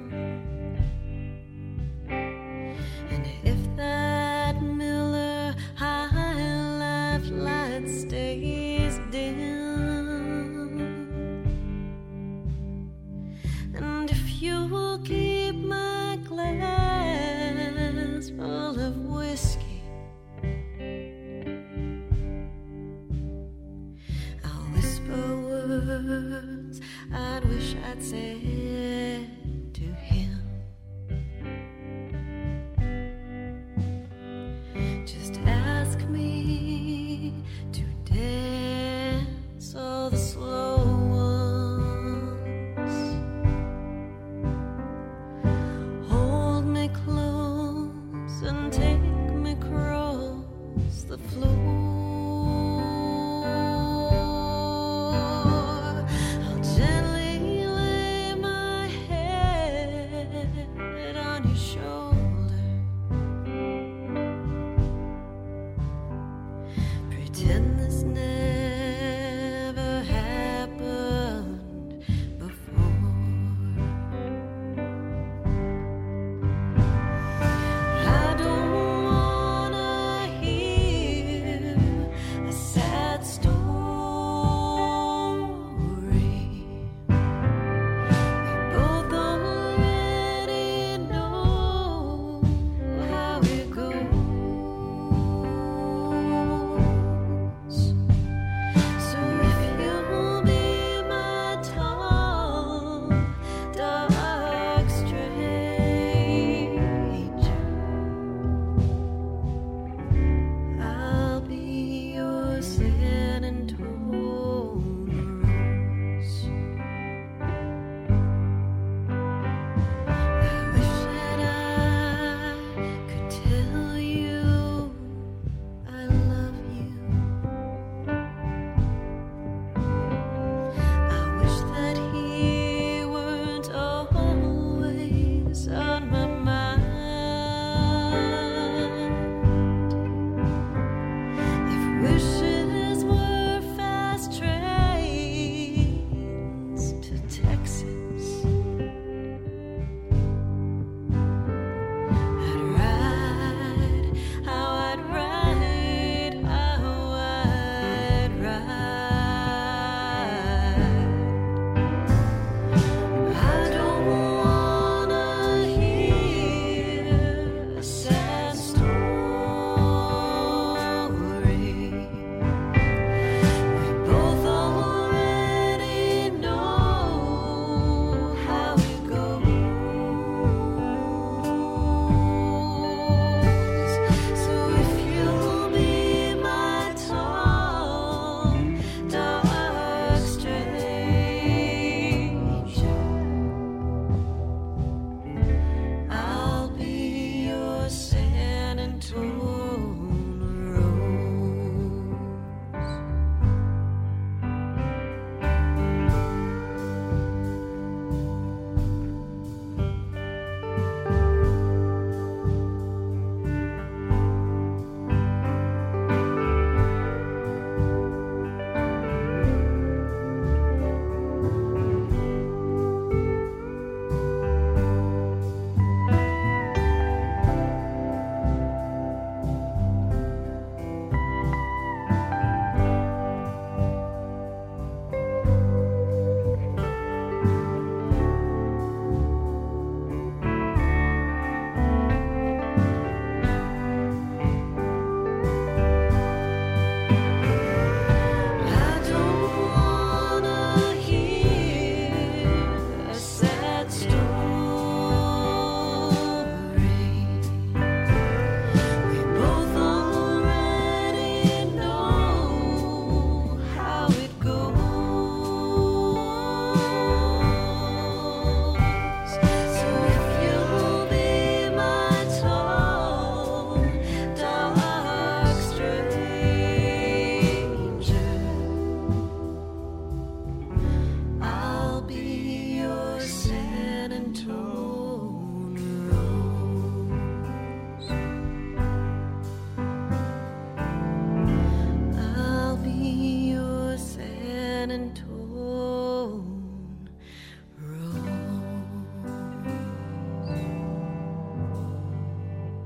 and if that Miller High Life light stays dim, and if you will keep my glass full of whiskey, I'll whisper words I'd wish I'd said to him. Just ask me to dance all the slow ones. Hold me close and take me across the floor. I'll gently lay my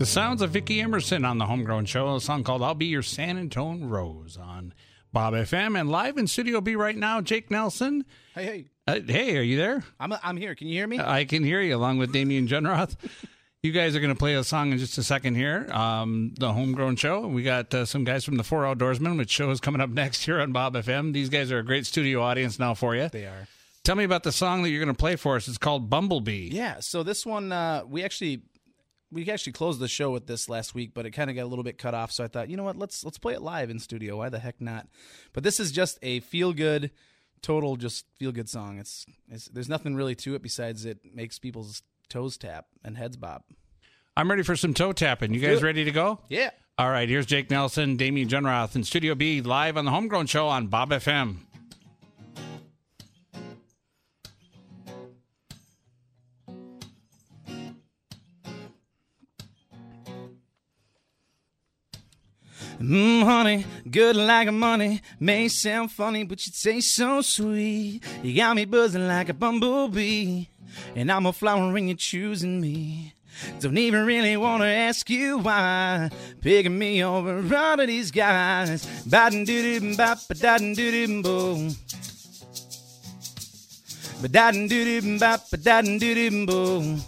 The sounds of Vicki Emerson on the Homegrown Show, a song called I'll Be Your San Antone Rose on Bob F M. And live in Studio B right now, Jake Nelson. Hey, hey. Uh, hey, are you there? I'm I'm here. Can you hear me? I can hear you, along with Damian Junroth. You guys are going to play a song in just a second here. Um, the Homegrown Show. We got uh, some guys from the Four Outdoorsmen, which show is coming up next here on Bob F M. These guys are a great studio audience now for you. They are. Tell me about the song that you're going to play for us. It's called Bumblebee. Yeah. So this one, uh, we actually we actually closed the show with this last week, but it kind of got a little bit cut off. So I thought, you know what? Let's let's play it live in studio. Why the heck not? But this is just a feel good. Total just feel-good song. It's, it's There's nothing really to it besides it makes people's toes tap and heads bob. I'm ready for some toe tapping. You guys ready to go? Yeah. All right, here's Jake Nelson, Damian Junroth in Studio B, live on the Homegrown Show on Bob F M. Mmm, honey, good like money. May sound funny, but you taste so sweet. You got me buzzing like a bumblebee, and I'm a flower and you're choosing me. Don't even really want to ask you why. Picking me over all of these guys. Ba-dum-doo-doo-bop, ba-da-dum-doo-doo-boom. Ba-da-dum-doo-doo-bop, ba-da-dum-doo-doo-boom.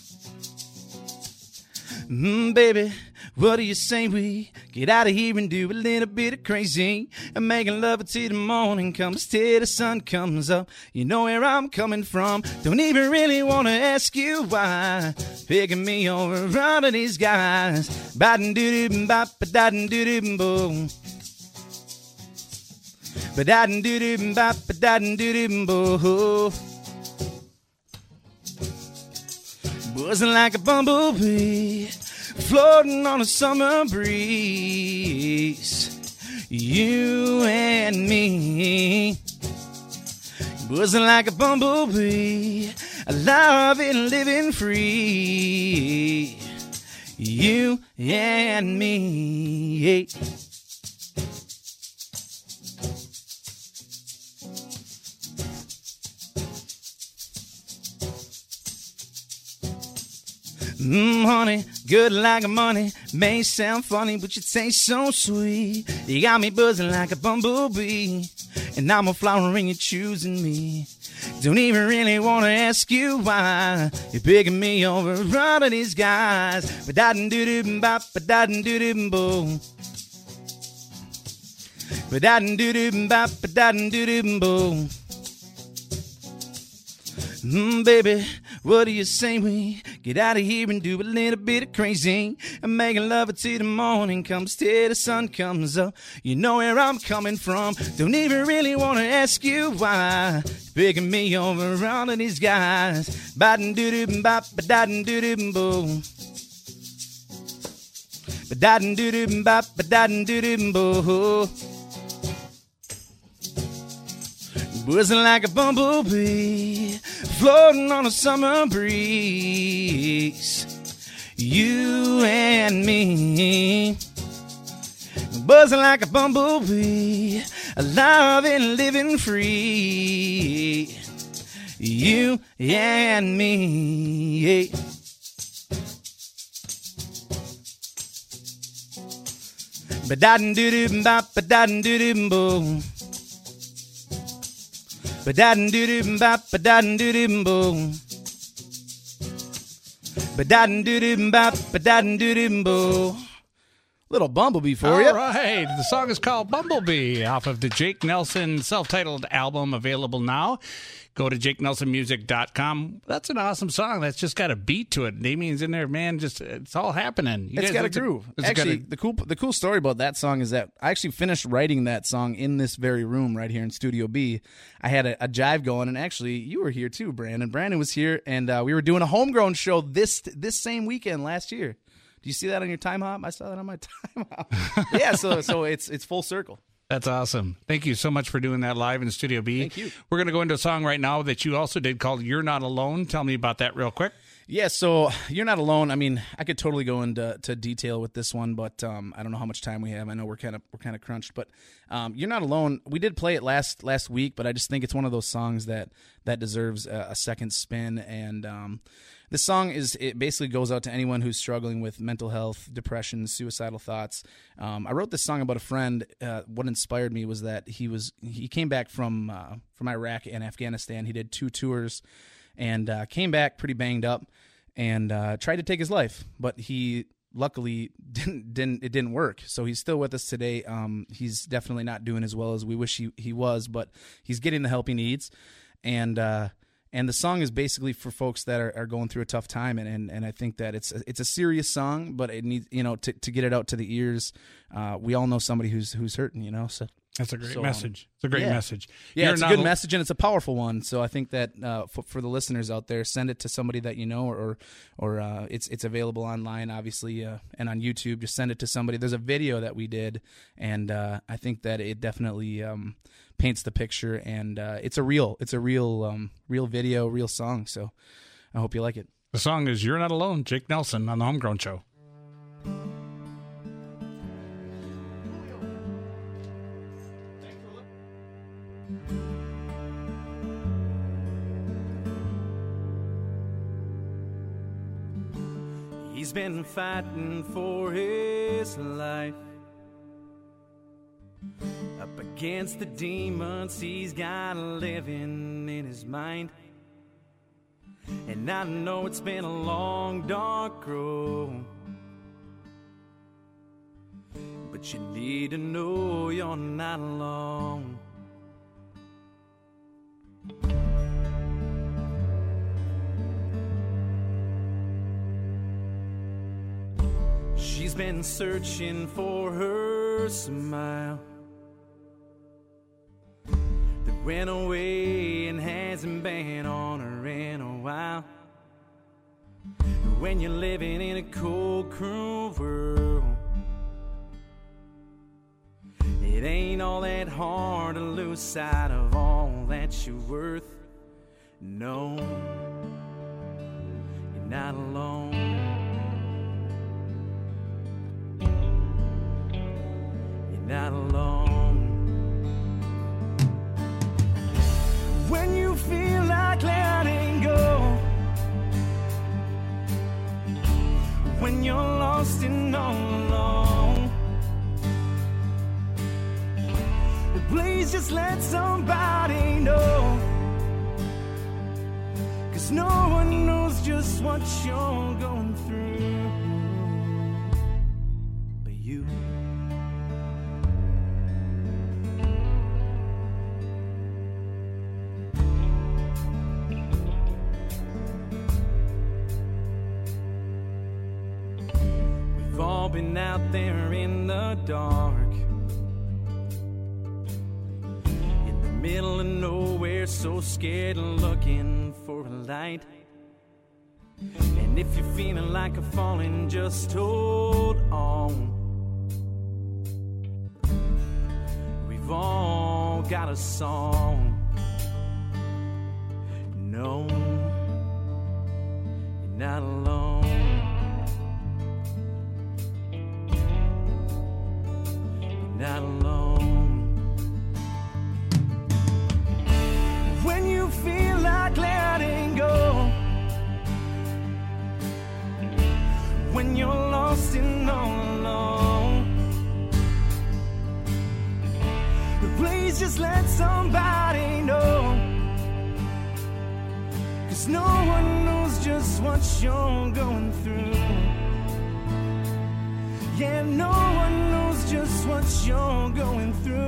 Mmm, baby, what do you say we get out of here and do a little bit of crazy and making love until the morning comes, till the sun comes up. You know where I'm coming from. Don't even really want to ask you why. Picking me over all of these guys. Ba-dum-doo-doo-bop, ba-da-dum-doo-doo-boom. Ba-da-dum-doo-doo-bop, ba-da-dum-doo-doo-boom. Buzzing like a bumblebee, floating on a summer breeze. You and me, buzzing like a bumblebee, alive and living free. You and me. Mmm, honey, good like money. May sound funny, but you taste so sweet. You got me buzzing like a bumblebee, and I'm a flower and you're choosing me. Don't even really want to ask you why. You're picking me over all of these guys. Ba-da-dum-doo-doo-bop, ba-da-dum-doo-doo-boom. Ba-da-dum-doo-doo-bop, ba-da-dum-doo-doo-boom. Mmm, baby, what do you say we get out of here and do a little bit of crazy and making love until the morning comes, till the sun comes up. You know where I'm coming from. Don't even really want to ask you why. Picking me over all of these guys. Ba-dum-doo-doo-bop, ba-da-dum-doo-doo-boom. Ba-da-dum-doo-doo-bop, ba-da-dum-doo-doo-boom. Buzzing like a bumblebee, floating on a summer breeze. You and me, buzzing like a bumblebee, alive and living free. You and me. Ba-da-dum-doo-doo-bop, ba-da-dum-doo-doo-boom. Ba-da-dum-doo-doo-bop, ba-da-dum-doo-doo-boom. Ba-da-dum-doo-doo-bop, ba-da-dum-doo-doo-boom. Little Bumblebee for you. All right. The song is called Bumblebee off of the Jake Nelson self-titled album, available now. Go to jake nelson music dot com. That's an awesome song. That's just got a beat to it. Damien's in there, man. Just it's all happening. You it's guys, got a it's groove. A, actually, a, the cool the cool story about that song is that I actually finished writing that song in this very room right here in Studio B. I had a, a jive going, and actually, you were here too, Brandon. Brandon was here, and uh, we were doing a homegrown show this this same weekend last year. Do you see that on your time hop? I saw that on my time hop. Yeah, so so it's it's full circle. That's awesome. Thank you so much for doing that live in Studio B. Thank you. We're going to go into a song right now that you also did called You're Not Alone. Tell me about that real quick. Yeah, so You're Not Alone. I mean, I could totally go into to detail with this one, but um, I don't know how much time we have. I know we're kind of we're kind of crunched, but um, You're Not Alone. We did play it last last week, but I just think it's one of those songs that that deserves a, a second spin. And um, this song is it basically goes out to anyone who's struggling with mental health, depression, suicidal thoughts. Um, I wrote this song about a friend. Uh, what inspired me was that he was he came back from uh, from Iraq and Afghanistan. He did two tours. And uh, came back pretty banged up, and uh, tried to take his life, but he luckily didn't. Didn't it didn't work? So he's still with us today. Um, he's definitely not doing as well as we wish he, he was, but he's getting the help he needs. And uh, and the song is basically for folks that are, are going through a tough time, and, and, and I think that it's a, it's a serious song, but it needs you know to to get it out to the ears. Uh, we all know somebody who's who's hurting, you know. So. That's a great so, message. It's a great yeah. message. Yeah, You're it's a not good al- message, and it's a powerful one. So I think that uh, for, for the listeners out there, send it to somebody that you know, or or uh, it's it's available online, obviously, uh, and on YouTube. Just send it to somebody. There's a video that we did, and uh, I think that it definitely um, paints the picture, and uh, it's a real it's a real um, real video, real song. So I hope you like it. The song is "You're Not Alone," Jake Nelson on the Homegrown Show. He's been fighting for his life, up against the demons he's got living in his mind. And I know it's been a long, dark road, but you need to know you're not alone. She's been searching for her smile that went away and hasn't been on her in a while. When you're living in a cold, cruel world, it ain't all that hard to lose sight of all that you're worth. No, you're not alone. Not alone. When you feel like letting go, when you're lost and all alone, please just let somebody know, 'cause no one knows just what you're going through but you. Been out there in the dark, in the middle of nowhere, so scared and looking for a light. And if you're feeling like a falling, just hold on. We've all got a song. No, you're not alone. Not alone. When you feel like letting go, when you're lost and all alone, please just let somebody know, 'cause no one knows just what you're going through. Yeah, no one knows just what you're going through.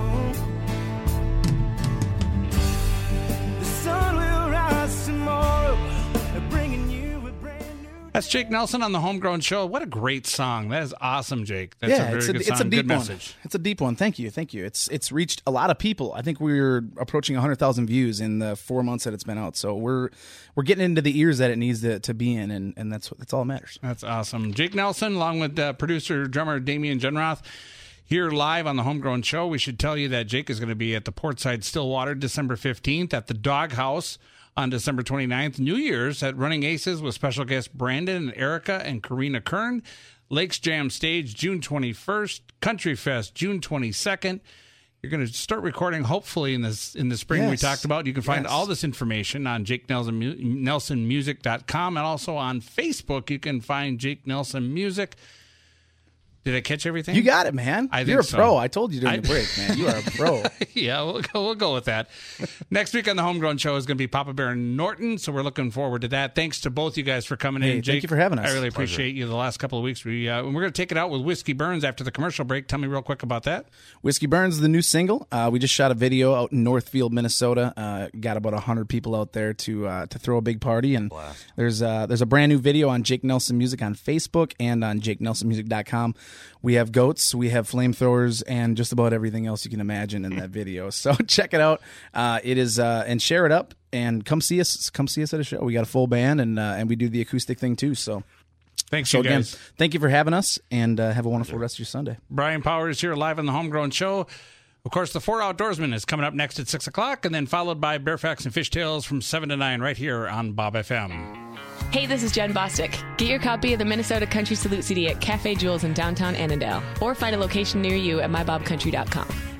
The sun will rise tomorrow, bringing you a brand new. That's Jake Nelson on the Homegrown Show. What a great song. That is awesome, Jake. That's yeah, a very it's a, good it's song. a deep good one. message. It's a deep one. Thank you, thank you. It's it's reached a lot of people. I think we're approaching one hundred thousand views in the four months that it's been out. So we're we're getting into the ears that it needs to, to be in, and, and that's that's all that matters. That's awesome. Jake Nelson, along with uh, producer, drummer Damian Genroth, here live on the Homegrown Show. We should tell you that Jake is going to be at the Portside Stillwater December fifteenth at the Doghouse. on December twenty-ninth. New Year's at Running Aces with special guests Brandon and Erica and Karina Kern. Lakes Jam Stage June twenty-first. Country Fest June twenty-second. You're going to start recording hopefully in this in the spring Yes. we talked about. You can find Yes. all this information on jake nelson music dot com, and also on Facebook you can find Jake Nelson Music. Did I catch everything? You got it, man. I think You're a so. pro. I told you during I- the break, man. You are a pro. Yeah, we'll go, we'll go with that. Next week on the Homegrown Show is going to be Papa Bear and Norton, so we're looking forward to that. Thanks to both you guys for coming Hey, in. thank Jake, you for having us. I really Pleasure. appreciate you the last couple of weeks. We, uh, we're going to take it out with Whiskey Burns after the commercial break. Tell me real quick about that. Whiskey Burns is the new single. Uh, we just shot a video out in Northfield, Minnesota. Uh, got about one hundred people out there to uh, to throw a big party. And there's uh, there's a brand new video on Jake Nelson Music on Facebook and on jake nelson music dot com. We have goats, we have flamethrowers, and just about everything else you can imagine in that video. So check it out. Uh, it is uh, and share it up and come see us. Come see us at a show. We got a full band and uh, and we do the acoustic thing too. So Thanks, so you again, guys. thank you for having us, and uh, have a wonderful rest of your Sunday. Brian Powers here live on the Homegrown Show. Of course, the Four Outdoorsmen is coming up next at six o'clock, and then followed by Bearfax and Fishtails from seven to nine right here on Bob F M. Hey, this is Jen Bostic. Get your copy of the Minnesota Country Salute C D at Cafe Jules in downtown Annandale, or find a location near you at my bob country dot com.